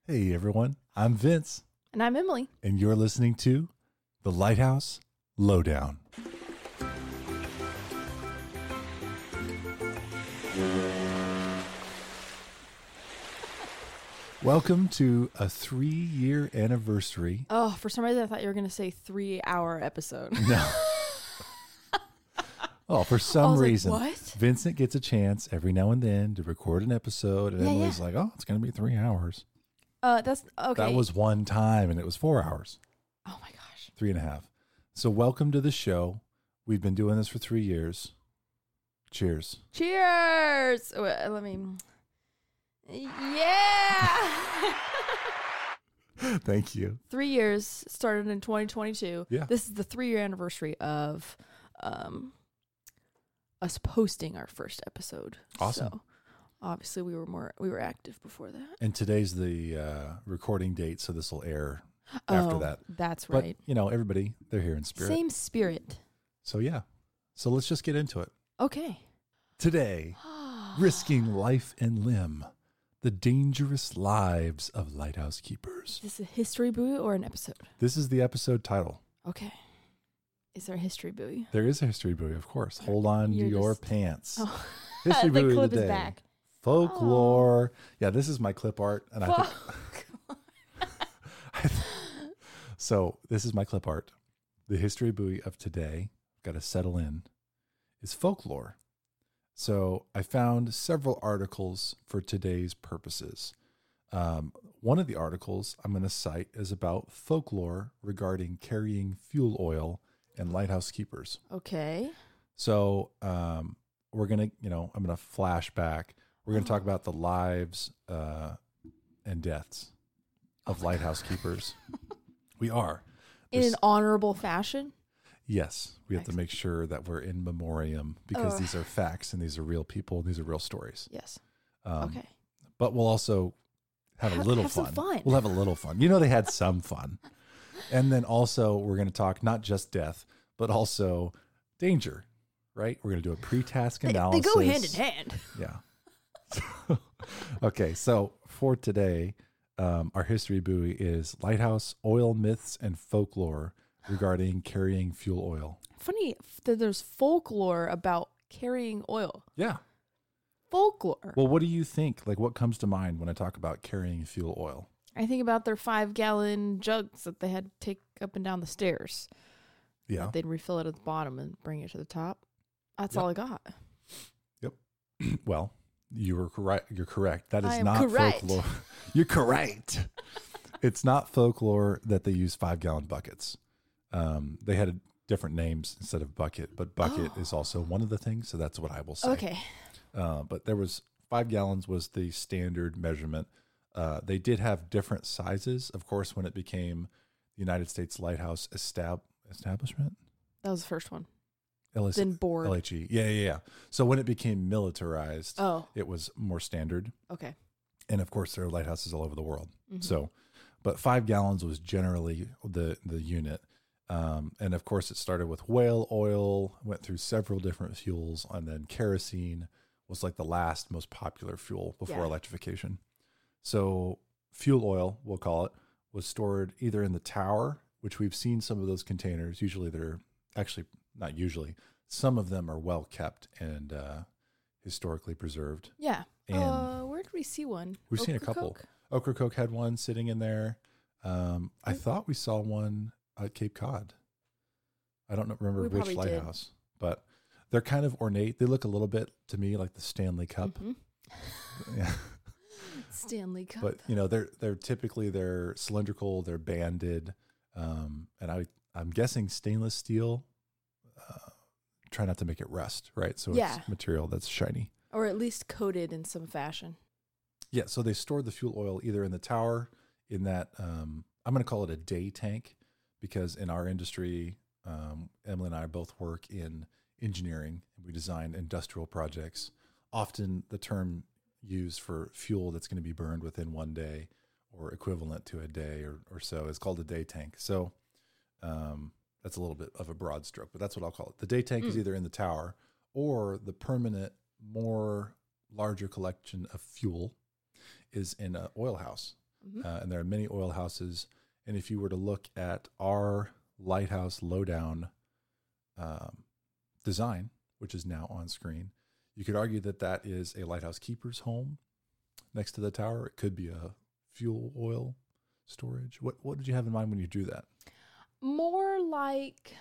Hey everyone, I'm Vince, And I'm Emily. and you're listening to The Lighthouse Lowdown. Welcome to a 3-year anniversary. Oh, for some reason I thought you were going to say 3-hour episode. No. Oh, for some like, reason, what? Vincent gets a chance every now and then to record an episode, and Yeah, Emily's like, oh, it's going to be 3 hours. That's okay. That was one time, and it was 4 hours. Oh my gosh. 3.5. So welcome to the show. We've been doing this for 3 years. Cheers. Cheers. Oh, let me. Yeah. Thank you. 3 years started in 2022. Yeah. This is the 3-year anniversary of us posting our first episode. Awesome. So obviously we were active before that. And today's the recording date, so this will air after that. That's But, right. you know, everybody, they're here in spirit. Same spirit. So, yeah. So let's just get into it. Okay. Today, risking life and limb, the dangerous lives of lighthouse keepers. Is this a history buoy or an episode? This is the episode title. Okay. Is there a history buoy? There is a history buoy, of course. Hold on to You're your just- pants. Oh. History The buoy clip of the is day. back. Folklore. Yeah, this is my clip art, and I think so. This is my clip art. The history buoy of today, got to settle in, is folklore. So I found several articles for today's purposes. One of the articles I'm going to cite is about folklore regarding carrying fuel oil and lighthouse keepers. Okay. So we're going to, I'm going to flash back. We're going to talk about the lives and deaths of lighthouse keepers. We are. In There's- an honorable fashion? Yes, we have to make sure that we're in memoriam because these are facts and these are real people. These are real stories. Yes. Um, Okay. But we'll also have a little have some fun. fun. We'll have a little fun. You know, they had some fun. And then also we're going to talk not just death, but also danger, right? We're going to do a pre-task They analysis. go hand in hand. Yeah. Okay, so for today, our history buoy is lighthouse oil myths and folklore regarding carrying fuel oil. Funny that there's folklore about carrying oil. Yeah. Folklore. Well, what do you think? Like, what comes to mind when I talk about carrying fuel oil? I think about their 5-gallon jugs that they had to take up and down the stairs. Yeah. They'd refill it at the bottom and bring it to the top. That's Yep. all I got. Well, you were correct. You're correct. That is I am not correct. folklore. You're correct. It's not folklore that they use 5-gallon buckets. They had different names instead of bucket, but bucket is also one of the things. So that's what I will say. Okay. But there was 5 gallons was the standard measurement. They did have different sizes. Of course, when it became the United States Lighthouse Establishment, That was the first one. LS, Then board. LHE. Yeah. So when it became militarized, Oh, it was more standard. okay. And of course, there are lighthouses all over the world. Mhm. So, but 5 gallons was generally the unit. And of course, it started with whale oil, went through several different fuels, and then kerosene was like the last most popular fuel before Yeah. electrification. So fuel oil, we'll call it, was stored either in the tower, which we've seen some of those containers. Usually they're actually not usually. Some of them are well kept and historically preserved. Yeah. And Where did we see one? we've seen a couple. Ocracoke? Ocracoke had one sitting in there. I thought we saw one at Cape Cod. I don't remember We which probably did. lighthouse, but they're kind of ornate. They look a little bit to me like the Stanley Cup. Mhm. Yeah. Stanley Cup. But they're typically they're cylindrical, they're banded, and I'm guessing stainless steel. Try not to make it rust, right? So Yeah. it's material that's shiny. Or at least coated in some fashion. Yeah, so they stored the fuel oil either in the tower, in that I'm going to call it a day tank, because in our industry, Emily and I both work in engineering and we design industrial projects. Often the term used for fuel that's going to be burned within one day or equivalent to a day or so is called a day tank. So that's a little bit of a broad stroke, but that's what I'll call it. The day tank is either in the tower or the permanent, more larger collection of fuel is in an oil house. Mhm. And there are many oil houses. And if you were to look at our lighthouse lowdown design, which is now on screen, you could argue that that is a lighthouse keeper's home next to the tower. It could be a fuel oil storage. What did you have in mind when you drew that? More like,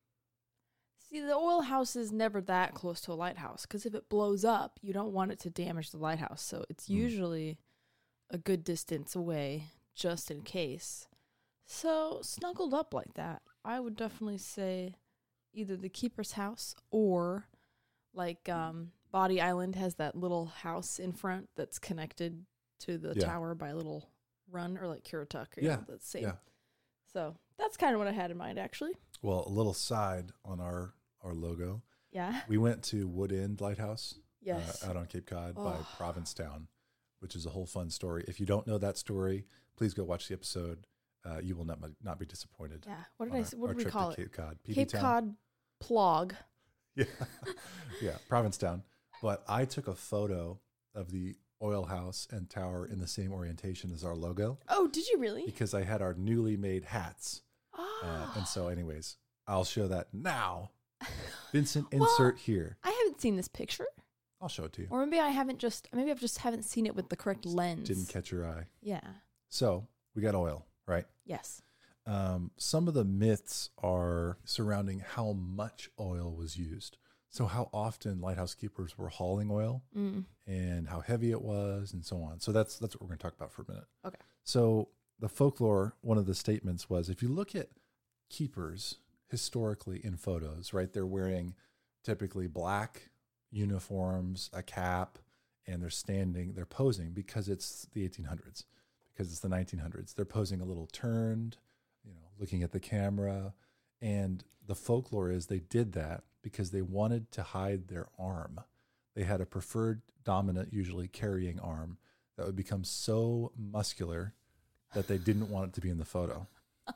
see, the oil house is never that close to a lighthouse because if it blows up, you don't want it to damage the lighthouse. So it's usually a good distance away just in case. So snuggled up like that, I would definitely say either the keeper's house or like Body Island has that little house in front that's connected to the tower by a little run, or like Currituck. That's same. Yeah. So that's kind of what I had in mind, actually. Well, a little side on our logo. Yeah. We went to Wood End Lighthouse Yes. out on Cape Cod by Provincetown, which is a whole fun story. If you don't know that story, please go watch the episode. You will not be disappointed. Yeah. What did we call it? Cape Cod. Cape Cod Plog. Yeah. Yeah. Provincetown. But I took a photo of the oil house and tower in the same orientation as our logo. Oh, did you really? Because I had our newly made hats. And so anyways, I'll show that now. Vincent, insert here. I haven't seen this picture. I'll show it to you. Or maybe I've just haven't seen it with the correct lens. Didn't catch your eye. Yeah. So we got oil, right? Yes. Some of the myths are surrounding how much oil was used. So how often lighthouse keepers were hauling oil and how heavy it was and so on. So that's what we're going to talk about for a minute. Okay. So the folklore, one of the statements was, if you look at keepers historically in photos, right, they're wearing typically black uniforms, a cap, and they're posing because it's the 1800s, because it's the 1900s. They're posing a little turned, looking at the camera. And the folklore is they did that because they wanted to hide their arm. They had a preferred dominant, usually carrying arm, that would become so muscular that they didn't want it to be in the photo.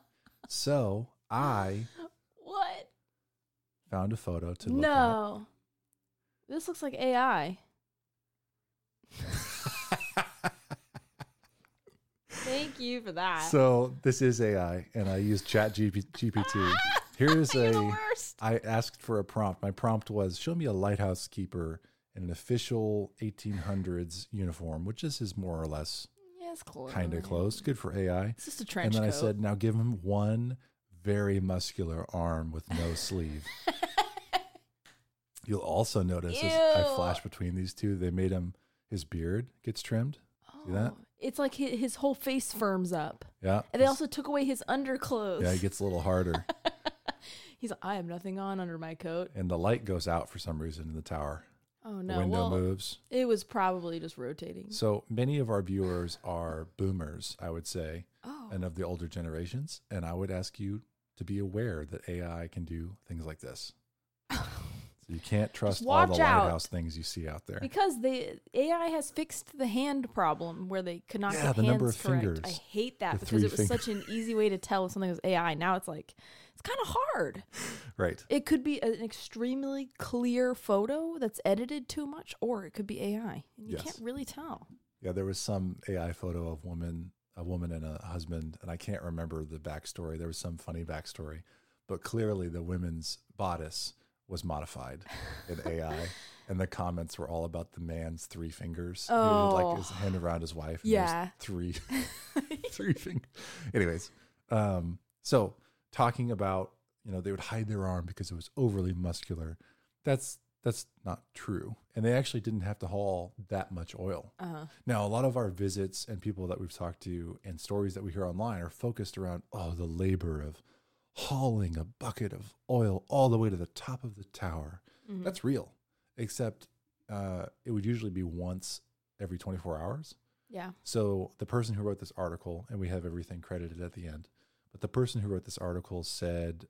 So I found a photo to look at. No. This looks like AI. Thank you for that. So this is AI, and I used ChatGPT. Here's You're the worst. I asked for a prompt. My prompt was, show me a lighthouse keeper in an official 1800s uniform, which this is more or less Yes, close. kind of close. Good for AI. It's just a trench And then coat. I said, now give him one very muscular arm with no sleeve. You'll also notice as I Ew. flash between these two, they made his beard gets trimmed. See that? It's like his whole face firms up. Yeah. And they also took away his underclothes. Yeah, he gets a little harder. He's like, I have nothing on under my coat. And the light goes out for some reason in the tower. Oh, no. The window Well, moves. it was probably just rotating. So many of our viewers are boomers, I would say, Oh. and of the older generations. And I would ask you to be aware that AI can do things like this. So you can't trust all the watch out. lighthouse things you see out there. Because the AI has fixed the hand problem where they could not get the hands number of correct. fingers. I hate that The because three it was such an easy way to tell if something was AI. Now it's like, it's kind of hard. Right. It could be an extremely clear photo that's edited too much, or it could be AI. And you Yes. can't really tell. Yeah, there was some AI photo of a woman and a husband, and I can't remember the backstory. There was some funny backstory, but clearly the women's bodice was modified in AI, and the comments were all about the man's three fingers. He had like his hand around his wife. And Yeah. three fingers. Anyways, so talking about, they would hide their arm because it was overly muscular. That's not true. And they actually didn't have to haul that much oil. Uh-huh. Now, a lot of our visits and people that we've talked to and stories that we hear online are focused around, the labor of hauling a bucket of oil all the way to the top of the tower. Mhm. That's real, except it would usually be once every 24 hours. Yeah. So the person who wrote this article, and we have everything credited at the end, but the person who wrote this article said,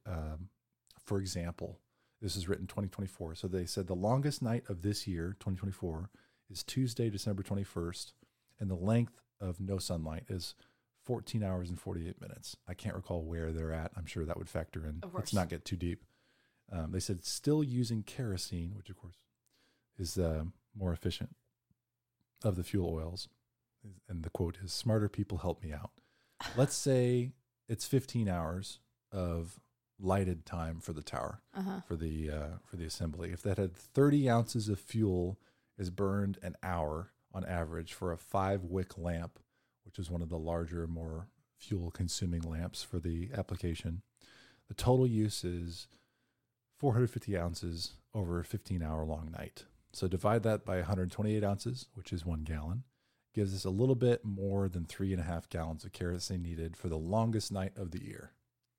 for example, this is written 2024. So they said the longest night of this year, 2024, is Tuesday, December 21st, and the length of no sunlight is 14 hours and 48 minutes. I can't recall where they're at. I'm sure that would factor in. Of Let's course. not get too deep. They said still using kerosene, which of course is more efficient of the fuel oils. and the quote is, "Smarter people help me out." Let's say it's 15 hours of lighted time for the tower, for the assembly. If that had 30 ounces of fuel is burned an hour on average for a 5-wick lamp, which is one of the larger, more fuel-consuming lamps for the application, the total use is 450 ounces over a 15-hour-long night. So divide that by 128 ounces, which is 1 gallon, gives us a little bit more than 3.5 gallons of kerosene needed for the longest night of the year.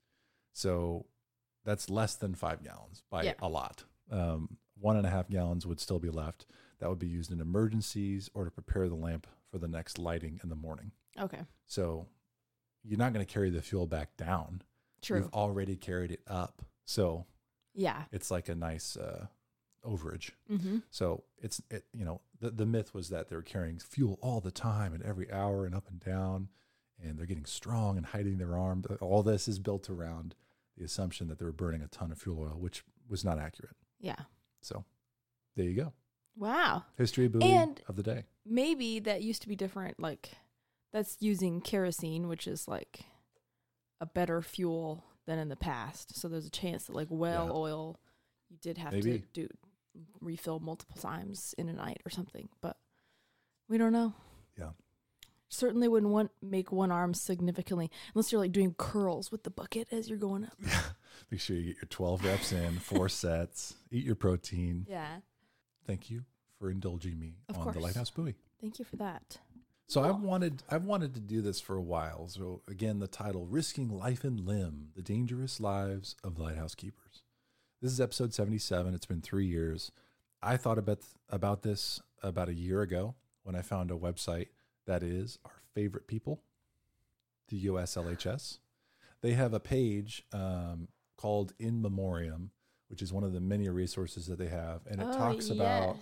So that's less than 5 gallons by a lot. 1.5 gallons would still be left. That would be used in emergencies or to prepare the lamp for the next lighting in the morning. Okay. So you're not going to carry the fuel back down. True. You've already carried it up. So yeah, it's like a nice overage. Mm-hmm. So the myth was that they're carrying fuel all the time and every hour and up and down, and they're getting strong and hiding their arm. All this is built around the assumption that they were burning a ton of fuel oil, which was not accurate. Yeah. So there you go. Wow. History buoy of the day. Maybe that used to be different. Like that's using kerosene, which is like a better fuel than in the past. So there's a chance that like oil, you did have to refill multiple times in a night or something, but we don't know. Yeah. Certainly wouldn't make one arm significantly, unless you're like doing curls with the bucket as you're going up. Yeah. Make sure you get your 12 reps in, 4 sets, eat your protein. Yeah. Thank you for indulging me on the Lighthouse Buoy. Thank you for that. So I've wanted to do this for a while. So again, the title, Risking Life and Limb, The Dangerous Lives of Lighthouse Keepers. This is episode 77. It's been 3 years. I thought about this about a year ago when I found a website that is our favorite people, the USLHS. They have a page called In Memoriam, which is one of the many resources that they have. And it talks about,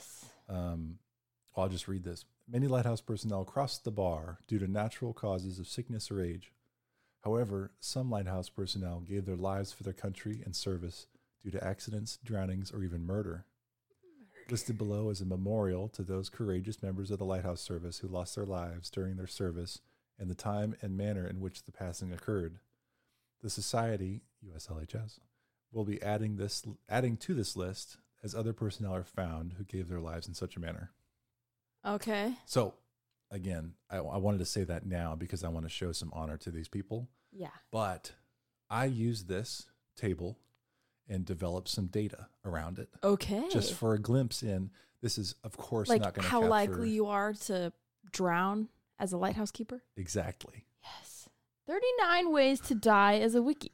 I'll just read this. Many lighthouse personnel crossed the bar due to natural causes of sickness or age. However, some lighthouse personnel gave their lives for their country and service due to accidents, drownings, or even murder. Listed below is a memorial to those courageous members of the Lighthouse Service who lost their lives during their service and the time and manner in which the passing occurred. The Society, USLHS, will be adding to this list as other personnel are found who gave their lives in such a manner. Okay. So, again, I wanted to say that now because I want to show some honor to these people. Yeah. But I use this table and develop some data around it. Okay. Just for a glimpse in, this is, of course, like not going to how capture... likely you are to drown as a lighthouse keeper? Exactly. Yes. 39 ways to die as a wiki.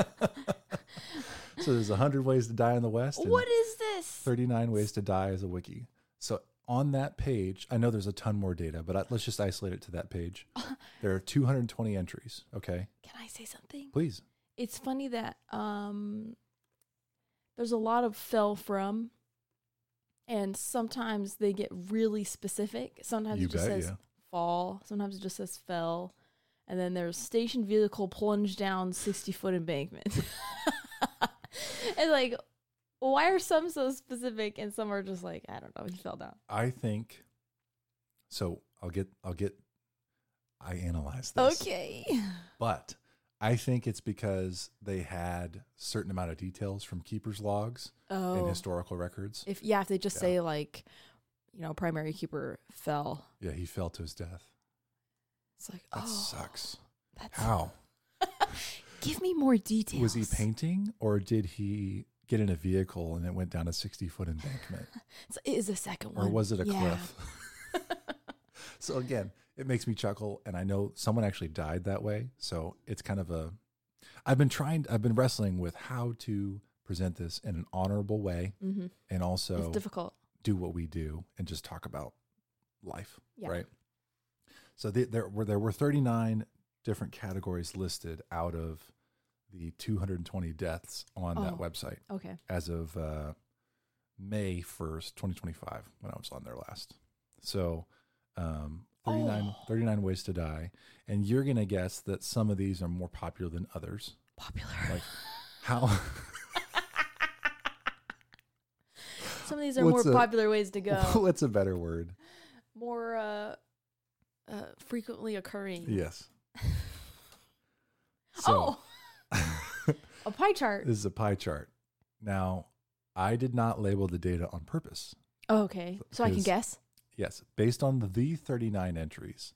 So there's 100 ways to die in the West. And what is this? 39 ways to die as a wiki. So on that page, I know there's a ton more data, but let's just isolate it to that page. There are 220 entries. Okay. Can I say something? Please. It's funny that there's a lot of fell from, and sometimes they get really specific. Sometimes it just says fall. Sometimes it just says fell. And then there's station vehicle plunged down 60-foot embankment. And like, why are some so specific and some are just like, I don't know, he fell down. I think, so I analyzed this. Okay. But I think it's because they had a certain amount of details from keepers' logs and historical records. If they just say like, primary keeper fell. Yeah, he fell to his death. It's like, that sucks. That's how? Give me more details. Was he painting or did he get in a vehicle and it went down a 60-foot embankment? So it is the second one. Or was it a cliff? So again, it makes me chuckle, and I know someone actually died that way. So it's kind of I've been wrestling with how to present this in an honorable way, and also it's difficult. Do what we do and just talk about life, right? So there were 39 different categories listed out of the 220 deaths on that website. Okay. As of May 1st, 2025, when I was on there last. So 39 ways to die. And you're going to guess that some of these are more popular than others. Popular. Like how... Some of these are more popular ways to go. What's a better word? More frequently occurring. Yes. Oh, a pie chart. This is a pie chart. Now, I did not label the data on purpose. Oh, okay, so I can guess. Yes, based on the 39 entries.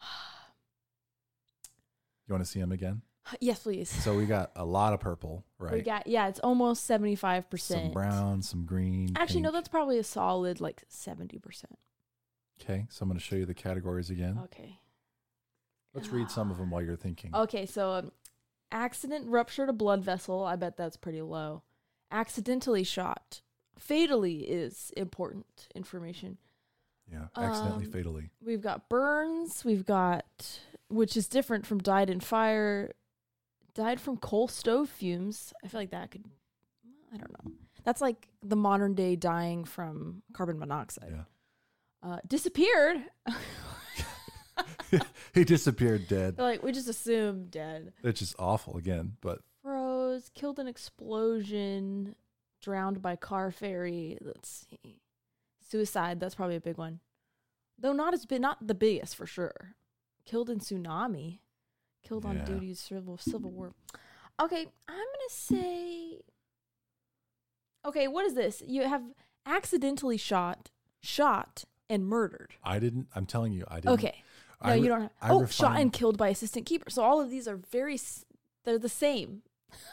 You want to see them again? Yes, please. So we got a lot of purple, right? We got it's almost 75%. Some brown, some green. Actually, no, pink. that's probably a solid like 70%. Okay, so I'm going to show you the categories again. Okay. Let's read some of them while you're thinking. Okay, so accident ruptured a blood vessel. I bet that's pretty low. Accidentally shot. Fatally is important information. Yeah, accidentally, fatally. We've got burns. We've got, which is different from died in fire. Died from coal stove fumes. I feel like that could, I don't know. That's like the modern day dying from carbon monoxide. Yeah. Disappeared. He disappeared dead. Like, we just assume dead. It's just awful again, but Froze, killed in explosion, drowned by car ferry. Let's see. Suicide, that's probably a big one. Though not the biggest for sure. Killed in tsunami. Killed on duty, civil war. Okay, I'm going to say... Okay, what is this? You have accidentally shot, and murdered. I'm telling you, I didn't. Okay. No, you don't have... shot and killed by assistant keeper. So all of these are they're the same.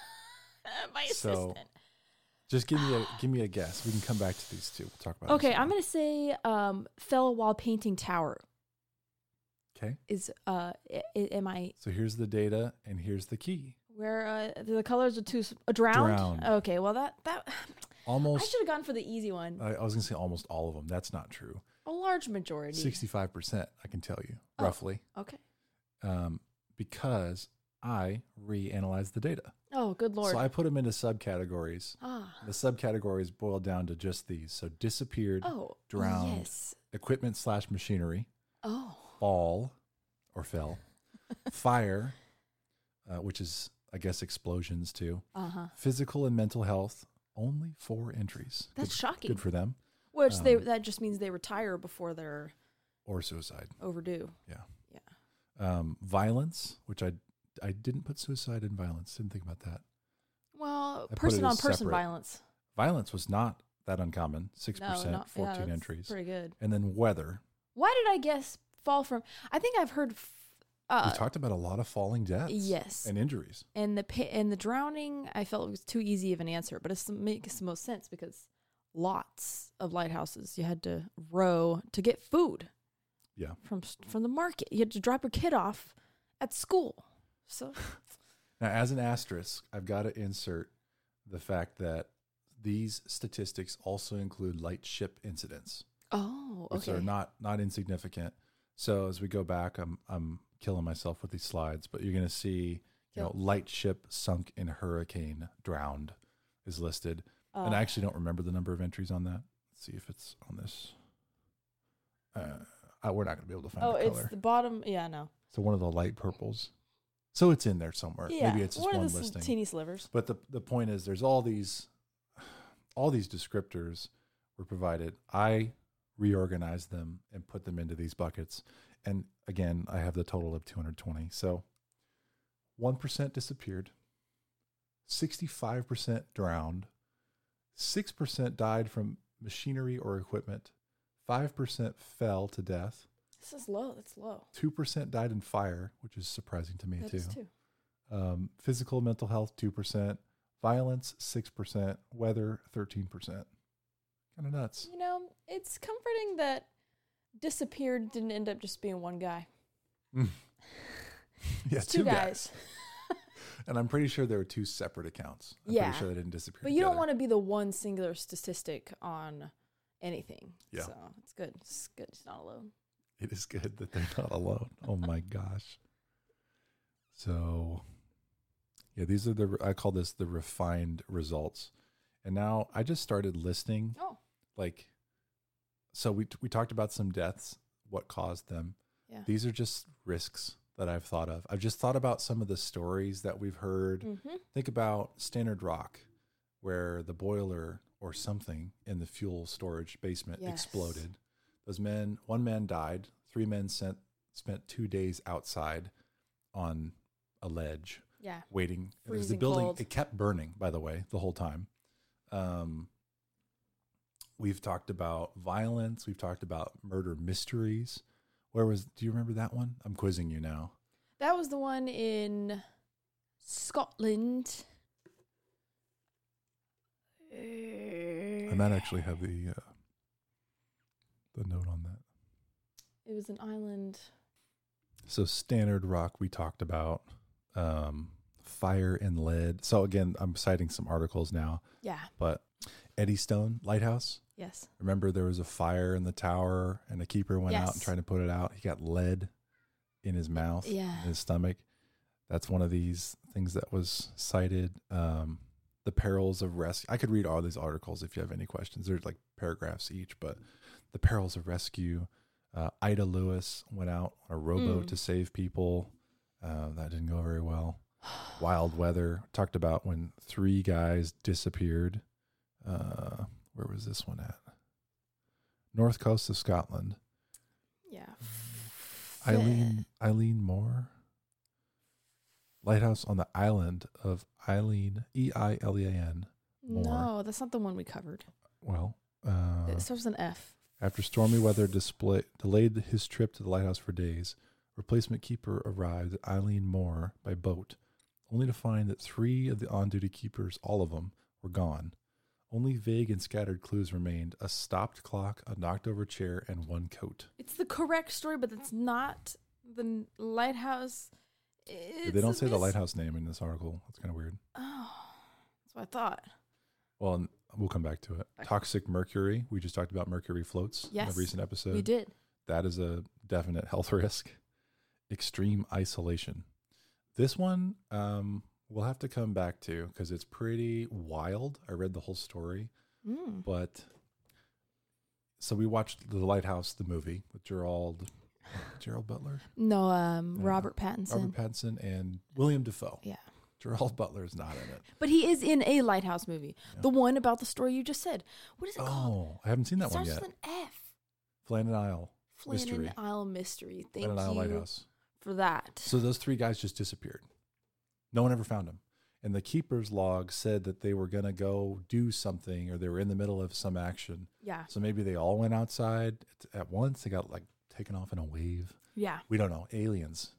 My assistant. Just give me a guess. We can come back to these two. We'll talk about Okay, I'm going to say fell while painting tower. Okay. Am I... So here's the data, and here's the key. Where the colors are drowned? Drowned. Okay, well that almost. I should have gone for the easy one. I was going to say almost all of them. That's not true. A large majority. 65%, I can tell you, roughly. Okay. Because I reanalyzed the data. Oh, good Lord. So I put them into subcategories. Ah. The subcategories boiled down to just these. So disappeared, drowned, yes. equipment/machinery, fall or fell, fire, which is, I guess, explosions too. Physical and mental health, only 4 entries. That's shocking. Good for them. Which that just means they retire before they're or suicide overdue. Yeah. Violence, which I didn't put suicide in violence. Didn't think about that. Well, person-on-person violence. Violence was not that uncommon. 6%, 14 entries. Pretty good. And then weather. Why did I guess fall from? I think I've heard. We talked about a lot of falling deaths. Yes. And injuries. And the drowning, I felt it was too easy of an answer, but it makes the most sense because lots of lighthouses you had to row to get food. Yeah. From the market, you had to drop your kid off at school. So now, as an asterisk, I've got to insert the fact that these statistics also include light ship incidents. Oh, okay. Which are not insignificant. So as we go back, I'm killing myself with these slides, but you're going to see, light ship sunk in hurricane, drowned is listed. And I actually don't remember the number of entries on that. Let's see if it's on this. We're not going to be able to find the color. Oh, it's the bottom. Yeah, no. So one of the light purples. So it's in there somewhere. Yeah, maybe it's just one of the listing. Teeny slivers. But the point is, there's all these descriptors were provided. I reorganized them and put them into these buckets. And again, I have the total of 220. So 1% disappeared, 65% drowned, 6% died from machinery or equipment, 5% fell to death. This is low. That's low. 2% died in fire, which is surprising to me That too. is too. Physical mental health, 2%. Violence, 6%. Weather, 13%. Kind of nuts. It's comforting that disappeared didn't end up just being one guy. Yeah, it's two guys. And I'm pretty sure there were 2 separate accounts. I'm pretty sure they didn't disappear But together. you don't want to be the one singular statistic on anything. Yeah. So it's good. It's good. It's not alone. It is good that they're not alone. Oh my gosh. So, yeah, these are I call this the refined results. And now I just started listing. Oh. So we talked about some deaths, what caused them. Yeah. These are just risks that I've thought of. I've just thought about some of the stories that we've heard. Mm-hmm. Think about Standard Rock, where the boiler or something in the fuel storage basement exploded. One man died, 3 men spent 2 days outside on a ledge Yeah. waiting. Because the Freezing building, cold. it kept burning, by the way, the whole time. We've talked about violence. We've talked about murder mysteries. Do you remember that one? I'm quizzing you now. That was the one in Scotland. I might actually have the note on that. It was an island. So Standard Rock, we talked about. Fire and lead. So again, I'm citing some articles now. Yeah. But Eddystone Lighthouse. Yes. Remember there was a fire in the tower and the keeper went out and tried to put it out. He got lead in his mouth, Yeah. in his stomach. That's one of these things that was cited. The perils of rescue. I could read all these articles if you have any questions. There's like paragraphs each, but the perils of rescue. Ida Lewis went out on a rowboat to save people. That didn't go very well. Wild weather. Talked about when 3 guys disappeared. Where was this one at? North coast of Scotland. Yeah. Eileen Moore. Lighthouse on the island of Eileen, Eilean. Moore. No, that's not the one we covered. Well, It starts with an F. after stormy weather delayed his trip to the lighthouse for days, replacement keeper arrived at Eileen Moore by boat, only to find that 3 of the on-duty keepers, all of them, were gone. Only vague and scattered clues remained: a stopped clock, a knocked-over chair, and 1 coat. It's the correct story, but it's not the lighthouse. They don't say the lighthouse name in this article. That's kind of weird. Oh, that's what I thought. Well, and we'll come back to it. Okay. Toxic mercury. We just talked about mercury floats in Yes, a recent episode. We did. That is a definite health risk. Extreme isolation. This one we'll have to come back to because it's pretty wild. I read the whole story. But so we watched The Lighthouse, the movie with Gerald Butler? No, Robert Pattinson. Robert Pattinson and William Dafoe. Yeah. Gerald Butler's not in it. But he is in a lighthouse movie. Yeah. The one about the story you just said. What is it called? Oh, I haven't seen that one yet. It starts with an F. Flannan Isle. Flannan Isle Mystery. Thank Flannan Isle you Lighthouse. for that. So those 3 guys just disappeared. No one ever found them. And the keeper's log said that they were going to go do something or they were in the middle of some action. Yeah. So maybe they all went outside at once. They got like taken off in a wave. Yeah. We don't know. Aliens.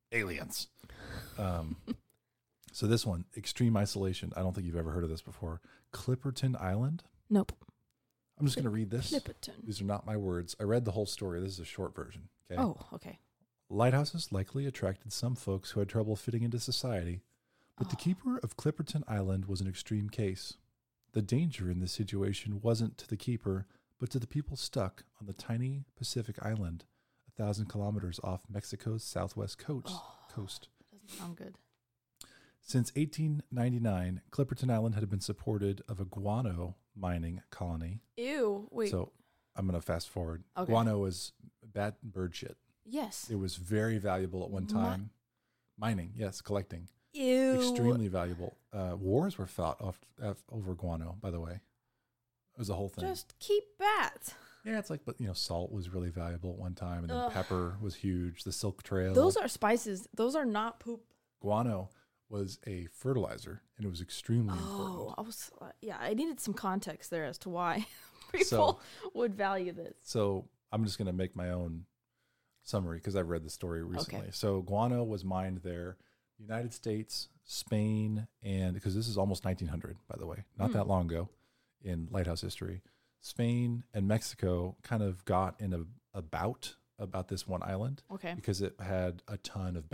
So this one, extreme isolation. I don't think you've ever heard of this before. Clipperton Island. Nope. I'm just going to read this. Clipperton. These are not my words. I read the whole story. This is a short version. Okay. Oh, okay. Lighthouses likely attracted some folks who had trouble fitting into society, but the keeper of Clipperton Island was an extreme case. The danger in this situation wasn't to the keeper, but to the people stuck on the tiny Pacific island, 1,000 kilometers off Mexico's southwest coast. Doesn't sound good. Since 1899, Clipperton Island had been supported of a guano mining colony. Ew. Wait. So I'm going to fast forward. Okay. Guano is bad bird shit. Yes. It was very valuable at one time. Mining, yes, collecting. Ew. Extremely valuable. Wars were fought over guano, by the way. It was a whole thing. Just keep that. Yeah, it's like, but salt was really valuable at one time, and then pepper was huge. The Silk Trail. Those are spices. Those are not poop. Guano was a fertilizer, and it was extremely important. I needed some context there as to why people would value this. So I'm just going to make my own summary because I've read the story recently. Okay. So guano was mined there. United States, Spain, and because this is almost 1900, by the way, not that long ago in lighthouse history, Spain and Mexico kind of got in a bout about this one island. Okay. Because it had a ton of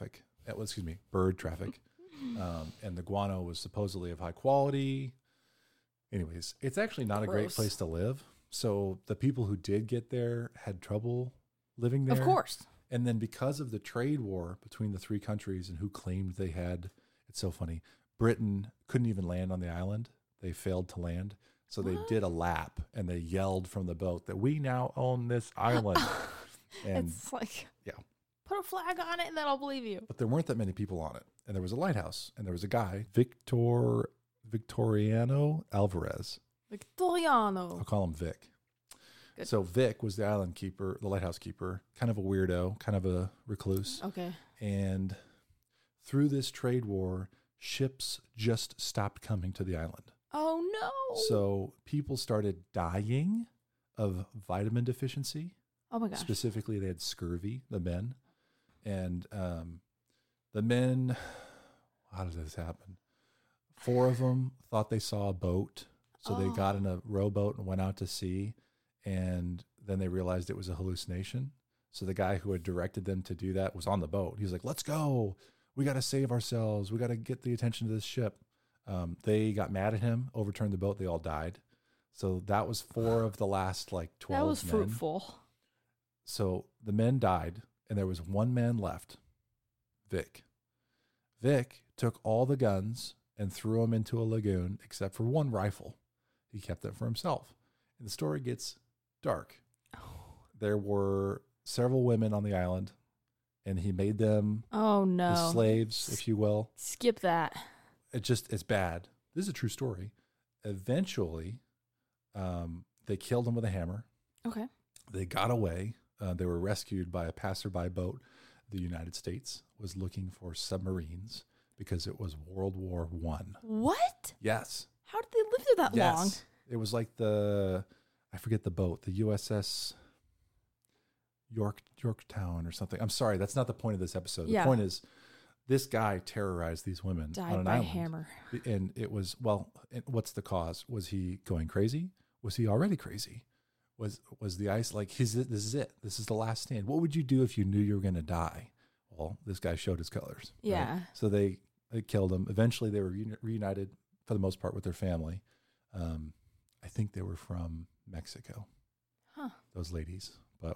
bird traffic. And the guano was supposedly of high quality. Anyways, it's actually not a great place to live. So the people who did get there had trouble living there. Of course. And then because of the trade war between the 3 countries and who claimed they had, it's so funny, Britain couldn't even land on the island. They failed to land. So they did a lap and they yelled from the boat that we now own this island. And it's like, yeah, put a flag on it and then I'll believe you. But there weren't that many people on it. And there was a lighthouse and there was a guy, Victoriano Alvarez. Victoriano. I'll call him Vic. good. So Vic was the island keeper, the lighthouse keeper, kind of a weirdo, kind of a recluse. Okay. And through this trade war, ships just stopped coming to the island. Oh no. So people started dying of vitamin deficiency. Oh my gosh. Specifically, they had scurvy, the men. And the men, how did this happen? 4 of them thought they saw a boat. So they got in a rowboat and went out to sea. And then they realized it was a hallucination. So the guy who had directed them to do that was on the boat. He was like, let's go. We got to save ourselves. We got to get the attention of this ship. They got mad at him, overturned the boat. They all died. So that was 4 of the last like 12 That was men. fruitful. So the men died, and there was 1 man left, Vic. Vic took all the guns and threw them into a lagoon, except for 1 rifle. He kept it for himself. And the story gets dark. There were several women on the island, and he made them Oh no. his slaves, if you will. Skip that. It's bad. This is a true story. Eventually, they killed him with a hammer. Okay. They got away. They were rescued by a passerby boat. The United States was looking for submarines because it was World War I. What? Yes. How did they live there that long? Yes. It was like I forget the boat, the USS Yorktown or something. I'm sorry, that's not the point of this episode. Yeah. The point is, this guy terrorized these women on Died an by island. hammer. And it was, what's the cause? Was he going crazy? Was he already crazy? Was the ice like, this is it. This is the last stand. What would you do if you knew you were going to die? Well, this guy showed his colors. Right? Yeah. So they killed him. Eventually, they were reunited for the most part with their family. I think they were from Mexico. Huh. Those ladies, but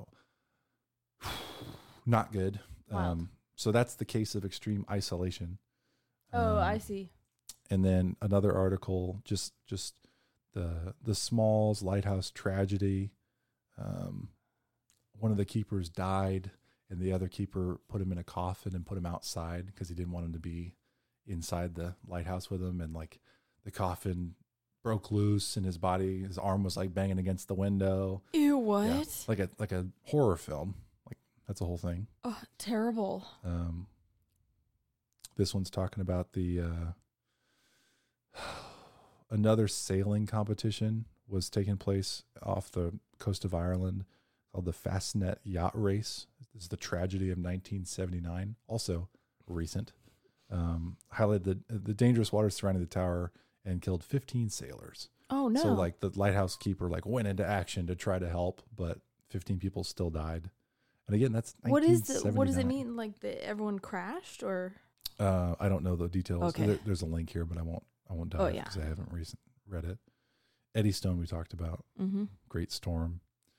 not good. Wild. So that's the case of extreme isolation. Oh, I see. And then another article, just the Smalls Lighthouse tragedy. One of the keepers died, and the other keeper put him in a coffin and put him outside because he didn't want him to be inside the lighthouse with him. And like the coffin broke loose, and his arm was like banging against the window. Ew, what? Yeah, like a horror film. Like that's the whole thing. Oh, terrible. This one's talking about another sailing competition was taking place off the coast of Ireland called the Fastnet Yacht Race. This is the tragedy of 1979, also recent. Highlighted the dangerous waters surrounding the tower and killed 15 sailors. Oh no. So like the lighthouse keeper like went into action to try to help, but 15 people still died. And again, that's 1979. What does it mean? Like everyone crashed or? I don't know the details. Okay. There's a link here, but I won't dive because I haven't read it. Eddystone we talked about. Mm-hmm. Great storm.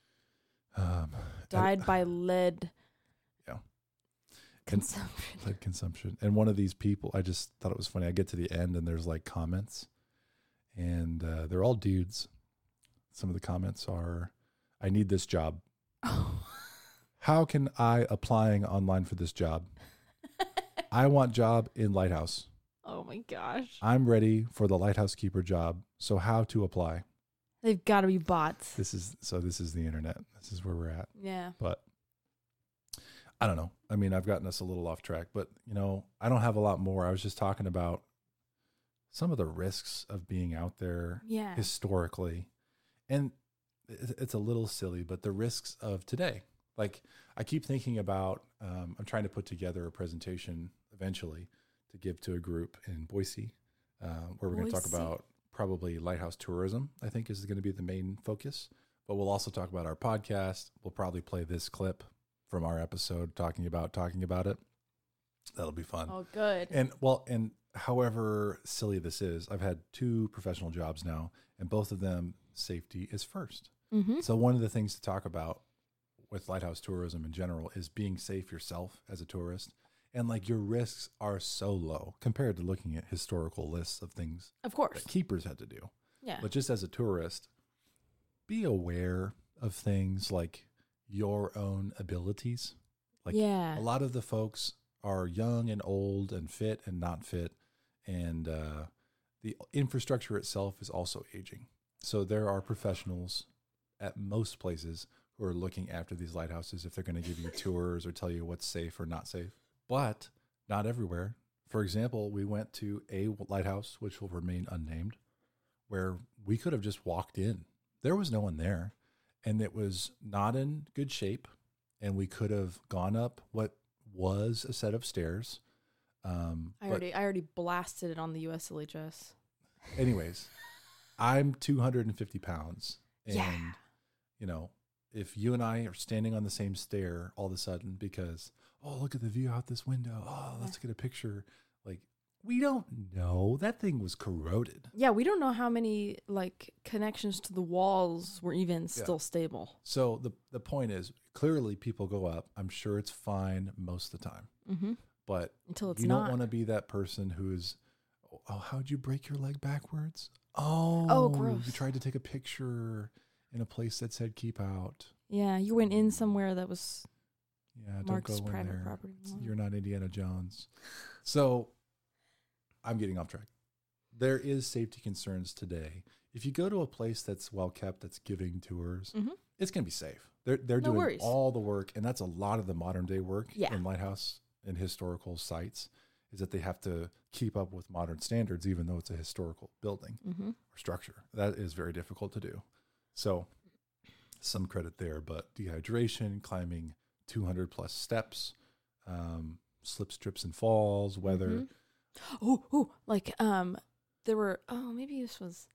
Died by lead. Yeah. Consumption. Lead consumption. And one of these people, I just thought it was funny. I get to the end and there's like comments, and they're all dudes. Some of the comments are, "I need this job. How can I applying online for this job? I want job in Lighthouse. Oh my gosh. I'm ready for the lighthouse keeper job. So how to apply?" They've got to be bots. This is the internet. This is where we're at. Yeah. But I don't know. I mean, I've gotten us a little off track, but I don't have a lot more. I was just talking about some of the risks of being out there historically. And it's a little silly, but the risks of today. Like I keep thinking about, I'm trying to put together a presentation eventually to give to a group in Boise, where we're going to talk about probably lighthouse tourism, I think is going to be the main focus. But we'll also talk about our podcast. We'll probably play this clip from our episode talking about it. That'll be fun. Oh, good. And however silly this is, I've had 2 professional jobs now, and both of them, safety is first. Mm-hmm. So one of the things to talk about with lighthouse tourism in general is being safe yourself as a tourist. And like your risks are so low compared to looking at historical lists of things Of course. that keepers had to do. Yeah. But just as a tourist, be aware of things like your own abilities. Like yeah. a lot of the folks are young and old and fit and not fit. And the infrastructure itself is also aging. So there are professionals at most places who are looking after these lighthouses if they're going to give you tours or tell you what's safe or not safe. But not everywhere. For example, we went to a lighthouse, which will remain unnamed, where we could have just walked in. There was no one there, and it was not in good shape, and we could have gone up what was a set of stairs. I already blasted it on the USLHS. Anyways, I'm 250 pounds, and Yeah. you know, if you and I are standing on the same stair all of a sudden because, oh, look at the view out this window. Oh, let's get a picture. Like, we don't know. That thing was corroded. Yeah, we don't know how many like connections to the walls were even still stable. So the point is, clearly people go up. I'm sure it's fine most of the time. Mm-hmm. But Until it's you not. don't want to be that person who's, oh, how'd you break your leg backwards? Oh, gross. You tried to take a picture in a place that said keep out. Yeah, you went in somewhere that was Yeah, don't Mark's go in private there. property. You're not Indiana Jones. So I'm getting off track. There is safety concerns today. If you go to a place that's well kept, that's giving tours, Mm-hmm. it's going to be safe. They're No doing worries. all the work, and that's a lot of the modern day work Yeah. in lighthouse and historical sites, is that they have to keep up with modern standards, even though it's a historical building Mm-hmm. or structure. That is very difficult to do. So some credit there, but dehydration, climbing 200 plus steps, slips, trips, and falls, weather. Mm-hmm. Oh, like there were. Oh, maybe this was.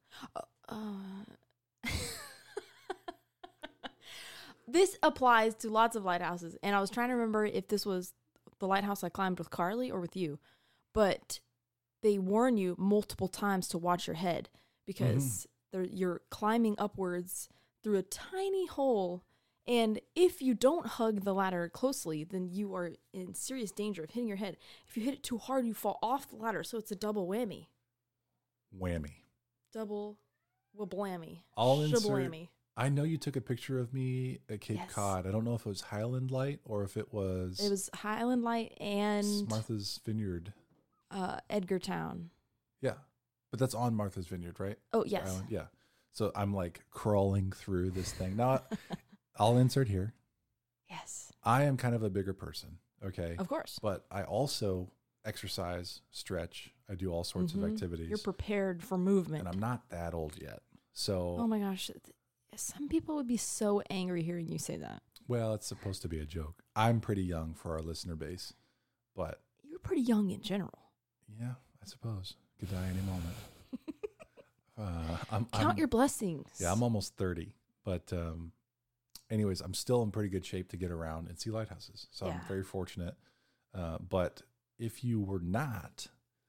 This applies to lots of lighthouses, and I was trying to remember if this was the lighthouse I climbed with Carly or with you, but they warn you multiple times to watch your head because you're climbing upwards through a tiny hole. And if you don't hug the ladder closely, then you are in serious danger of hitting your head. If you hit it too hard, you fall off the ladder. So it's a double whammy. Whammy. Double wablammy. I'll insert. Shablammy. I know you took a picture of me at Cape Yes. Cod. I don't know if it was Highland Light or if it was. It was Highland Light and Martha's Vineyard. Edgartown. Yeah, but that's on Martha's Vineyard, right? Oh, yes. Island? Yeah. So I'm like crawling through this thing. Now, I'll insert here. Yes. I am kind of a bigger person, okay? Of course. But I also exercise, stretch. I do all sorts of activities. You're prepared for movement. And I'm not that old yet. So, Oh my gosh. Some people would be so angry hearing you say that. well, it's supposed to be a joke. I'm pretty young for our listener base, but You're pretty young in general. yeah, I suppose. Could die any moment. Count your blessings. Yeah, I'm almost 30. But anyways, I'm still in pretty good shape to get around and see lighthouses. So I'm Yeah. very fortunate. But if you were not,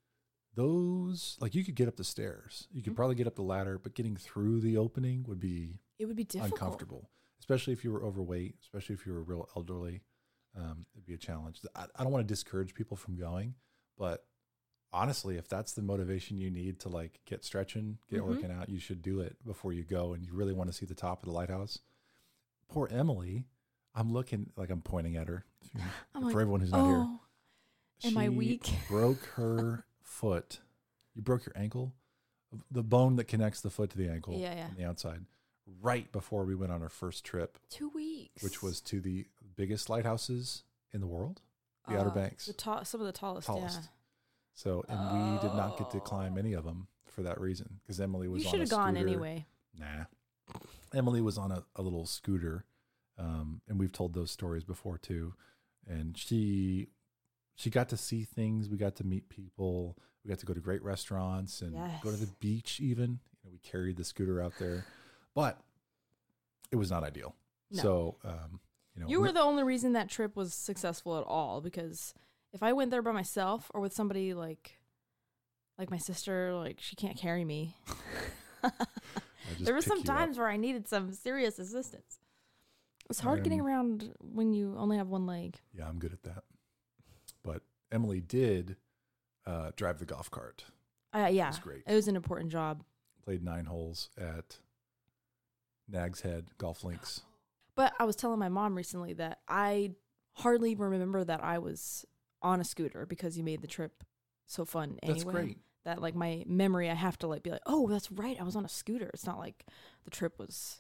those, like you could get up the stairs. You could probably get up the ladder, but getting through the opening would be It would be difficult. uncomfortable, especially if you were overweight, especially if you were real elderly. It'd be a challenge. I don't want to discourage people from going, but honestly, if that's the motivation you need to like get stretching, get working out, you should do it before you go. And you really want to see the top of the lighthouse. Poor Emily, I'm looking like I'm pointing at her. I'm For like, everyone who's not here, oh, am I She weak? broke her foot. You broke your ankle, the bone that connects the foot to the ankle Yeah. on the outside, right before we went on our first trip, 2 weeks. which was to the biggest lighthouses in the world, the Outer Banks. Some of the tallest. Tallest. So, and we did not get to climb any of them for that reason because Emily was You on should a have gone scooter. anyway. Nah. Emily was on a little scooter. And we've told those stories before too. And she got to see things. We got to meet people. We got to go to great restaurants and go to the Yes. beach even. We carried the scooter out there, but it was not ideal. No. So, You were the only reason that trip was successful at all, because if I went there by myself or with somebody like my sister, like she can't carry me. There were some times where I needed some serious assistance. It's hard getting around when you only have one leg. Yeah, I'm good at that. But Emily did drive the golf cart. Yeah. It was great. It was an important job. Played 9 holes at Nag's Head Golf Links. But I was telling my mom recently that I hardly remember that I was on a scooter because you made the trip so fun anyway. That's great. That like my memory, I have to like be like, oh, that's right, I was on a scooter. It's not like the trip was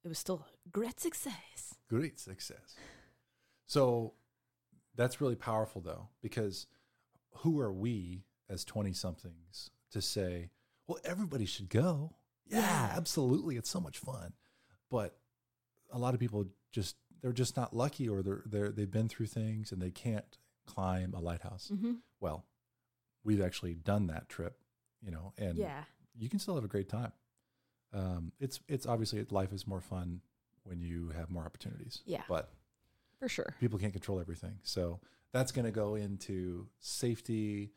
it was still a great success. Great success. So that's really powerful, though, because who are we as 20-somethings to say, well, everybody should go? Yeah, absolutely. It's so much fun. But a lot of people they're just not lucky, or they've been through things and they can't climb a lighthouse. Mm-hmm. Well, we've actually done that trip, and you can still have a great time. It's obviously life is more fun when you have more opportunities. Yeah. But for sure, people can't control everything. So that's going to go into safety,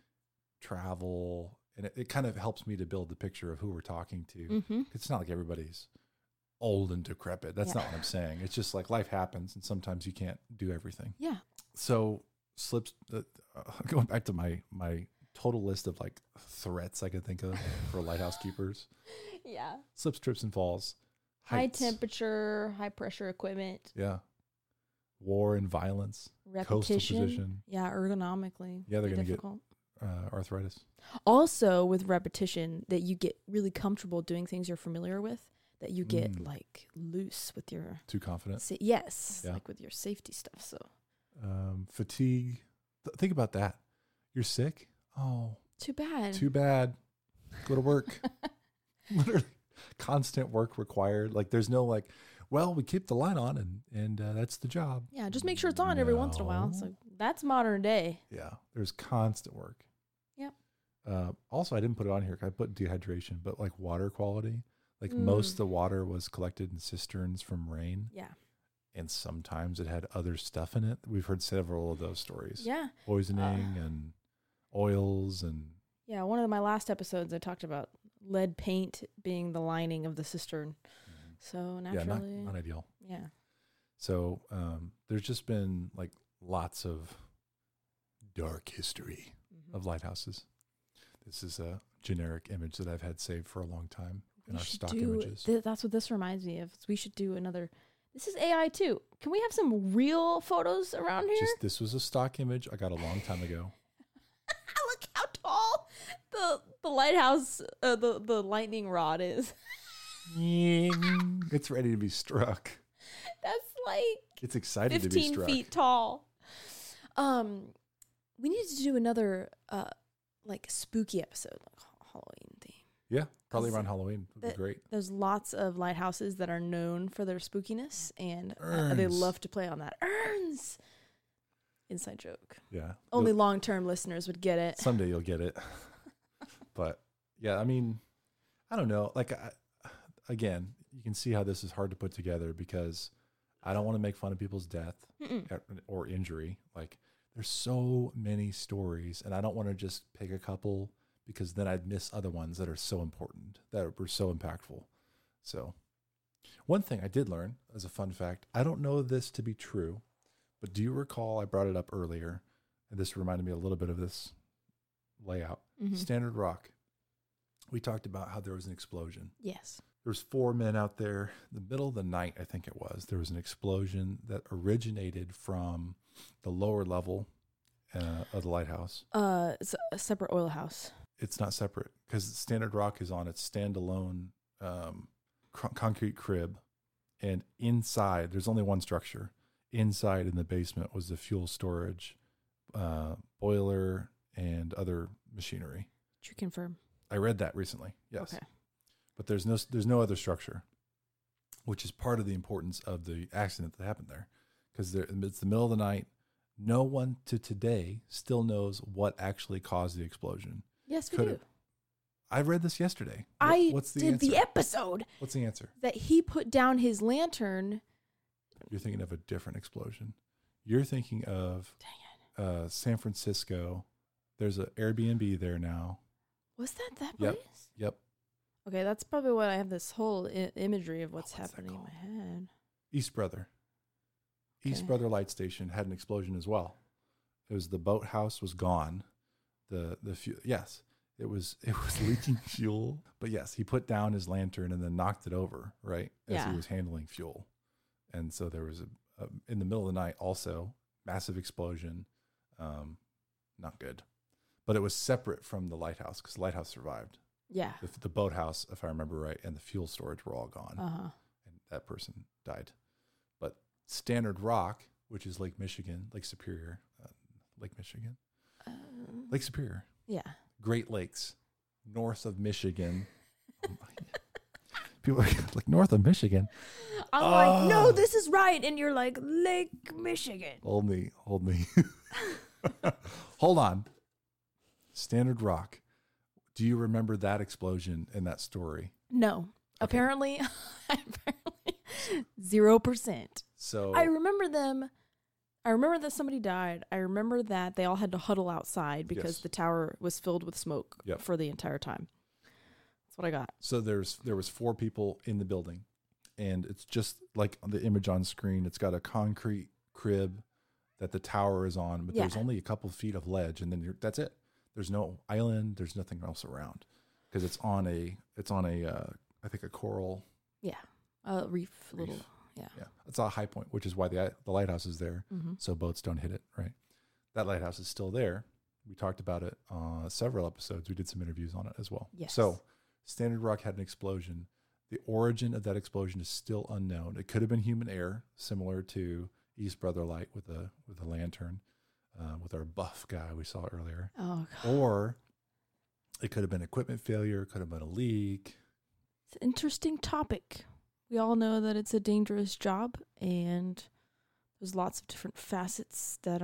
travel, and it kind of helps me to build the picture of who we're talking to. Mm-hmm. It's not like everybody's old and decrepit. That's not what I'm saying. It's just like life happens, and sometimes you can't do everything. Yeah. So slips, going back to my total list of like threats I could think of for lighthouse keepers. Yeah. Slips, trips, and falls. High Heights. temperature, high pressure equipment. Yeah. War and violence. Coastal Repetition. position. Yeah, ergonomically. Yeah, they're going to get difficult. arthritis. Also, with repetition, that you get really comfortable doing things you're familiar with, that you get like loose with your... Too confident. Yes, Yeah. like with your safety stuff. So fatigue. Think about that. You're sick. Oh, too bad. too bad. Go to work. Literally constant work required. Like there's no like, well, we keep the light on and that's the job. Yeah, just make sure it's on every once in a while. So that's modern day. Yeah, there's constant work. Yep. Also, I didn't put it on here. I put dehydration, but like water quality. Like most of the water was collected in cisterns from rain. Yeah. And sometimes it had other stuff in it. We've heard several of those stories. Yeah. Poisoning and oils and... Yeah, one of my last episodes, I talked about lead paint being the lining of the cistern. So naturally... Yeah, not ideal. Yeah. So there's just been like lots of dark history of lighthouses. This is a generic image that I've had saved for a long time in our stock images. That's what this reminds me of. We should do another... This is AI too. Can we have some real photos around here? This was a stock image I got a long time ago. Look how tall the lighthouse, the lightning rod is. It's ready to be struck. That's like It's excited to be 15 struck. feet tall. We need to do another like spooky episode, like Halloween theme. Yeah, probably around Halloween would be great. There's lots of lighthouses that are known for their spookiness, and they Urns. love to play on that. Urns! Inside joke. Yeah. Only long-term listeners would get it. Someday you'll get it. But yeah, I mean, I don't know. Like, again, you can see how this is hard to put together because I don't want to make fun of people's death or injury. Like, there's so many stories, and I don't want to just pick a couple because then I'd miss other ones that are so important, that were so impactful. So one thing I did learn as a fun fact, I don't know this to be true, but do you recall I brought it up earlier, and this reminded me a little bit of this layout. Standard Rock. We talked about how there was an explosion. Yes. There was 4 men out there. In the middle of the night, I think it was. There was an explosion that originated from the lower level of the lighthouse. It's a separate oil house. It's not separate because Standard Rock is on its standalone concrete crib, and inside there's only one structure. Inside in the basement was the fuel storage, boiler, and other machinery. Did you confirm? I read that recently. Yes. Okay. But there's no other structure, which is part of the importance of the accident that happened there, because it's the middle of the night. No one to today still knows what actually caused the explosion. Yes, we do. I read this yesterday. What's the did answer? the episode What's the answer? that he put down his lantern. You're thinking of a different explosion. You're thinking of San Francisco. There's an Airbnb there now. Was that Yep. place? Yep. Okay, that's probably what I have this whole imagery of what's what's that happening in my head. East Brother. Okay. East Brother Light Station had an explosion as well. It was the boathouse was gone. The fuel, yes, it was leaking fuel. But yes, he put down his lantern and then knocked it over, right, as he was handling fuel. And so there was a in the middle of the night also massive explosion. Not good, but it was separate from the lighthouse because the lighthouse survived. Yeah. The boathouse, if I remember right, and the fuel storage were all gone. Uh-huh. And that person died. But Standard Rock, which is Lake Michigan, Lake Superior, Lake Michigan, Lake Superior, Yeah. Great Lakes, north of Michigan. People are like, north of Michigan. I'm like, no, this is right. And you're like, Lake Michigan. Hold me. Hold on. Standard Rock. Do you remember that explosion in that story? No. Okay. Apparently 0%. So I remember that somebody died. I remember that they all had to huddle outside because Yes. the tower was filled with smoke Yep. for the entire time. That's what I got. So there was 4 people in the building, and it's just like the image on screen. It's got a concrete crib that the tower is on, but there's Yeah. only a couple feet of ledge, and then that's it. There's no island. There's nothing else around because it's on a I think a coral. Yeah. Reef. Little. Yeah. Yeah, it's a high point, which is why the lighthouse is there, Mm-hmm. so boats don't hit it. Right. That lighthouse is still there. We talked about it several episodes. We did some interviews on it as well. Yes. So Standard Rock had an explosion. The origin of that explosion is still unknown. It could have been human error, similar to East Brother Light with a lantern, with our buff guy we saw earlier. Oh, God. Or it could have been equipment failure. Could have been a leak. It's an interesting topic. We all know that it's a dangerous job, and there's lots of different facets that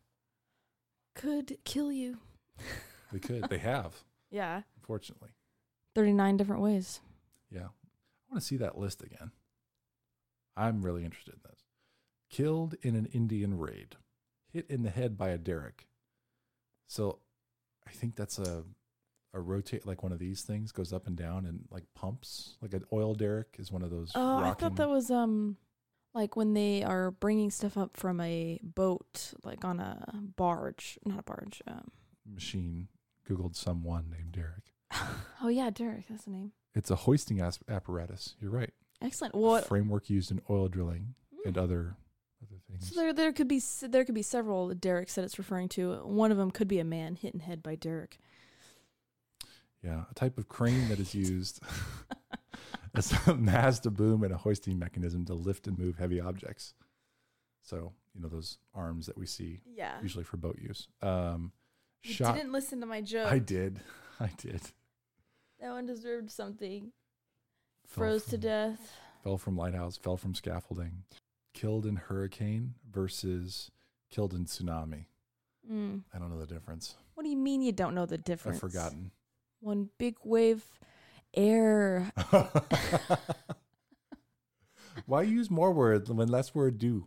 could kill you. They could. They have, Yeah. unfortunately. 39 different ways. Yeah. I want to see that list again. I'm really interested in this. Killed in an Indian raid. Hit in the head by a derrick. So I think that's a rotate, like one of these things goes up and down and like pumps. Like an oil derrick is one of those. Oh, I rocking. thought that was like when they are bringing stuff up from a boat, like on a barge. Not a barge. Machine. Googled someone named Derek. Oh, yeah, Derek. That's the name. It's a hoisting apparatus. You're right. Excellent. What? Framework used in oil drilling and other things. So there could be several Derricks that it's referring to. One of them could be a man hit in the head by Derek. Yeah, a type of crane that is used as a mast, a boom, and a hoisting mechanism to lift and move heavy objects. So, those arms that we see Yeah. usually for boat use. You didn't listen to my joke. I did. That one deserved something. Fell Froze to from- death. Fell from lighthouse, fell from scaffolding. Killed in hurricane versus killed in tsunami. I don't know the difference. What do you mean you don't know the difference? I've forgotten. One big wave, air. Why use more words when less word do?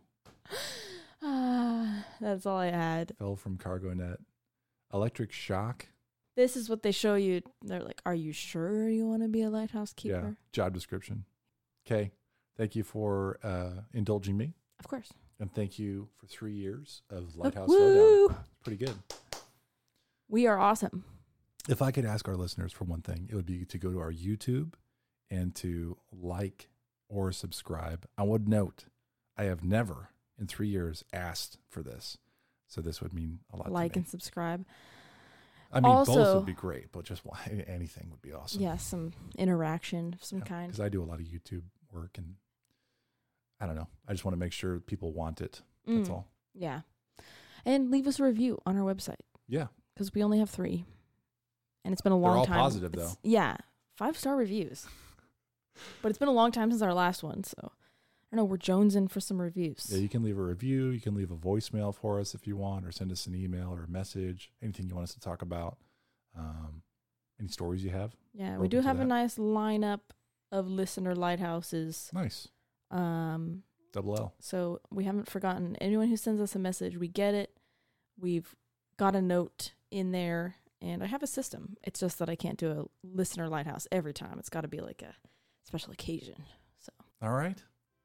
That's all I had. Fell from cargo net. Electric shock. This is what they show you. They're like, are you sure you want to be a lighthouse keeper? Yeah, job description. Okay. Thank you for indulging me. Of course. And thank you for 3 years of Lighthouse Woo! Slowdown. Pretty good. We are awesome. If I could ask our listeners for one thing, it would be to go to our YouTube and to like or subscribe. I would note, I have never in 3 years asked for this. So this would mean a lot Like to me. and subscribe. I mean, both also- would be great, but just anything would be awesome. Yeah, some interaction of some kind. Because I do a lot of YouTube work, and I don't know. I just want to make sure people want it. That's all. Yeah. And leave us a review on our website Yeah. because we only have 3. And it's been a long They're all time. positive, It's- though. Yeah. 5-star reviews. But it's been a long time since our last one. So I don't know. We're jonesing for some reviews. Yeah, you can leave a review. You can leave a voicemail for us if you want, or send us an email or a message. Anything you want us to talk about. Any stories you have? Yeah, We're we do open to have a that. nice lineup of listener lighthouses. Nice. Double L. So we haven't forgotten anyone who sends us a message. We get it. We've got a note in there, and I have a system. It's just that I can't do a listener lighthouse every time. It's got to be like a special occasion. So All right.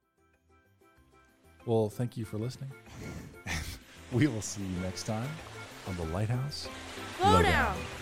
Well, thank you for listening. We will see you next time on the Lighthouse slow Lowdown. down.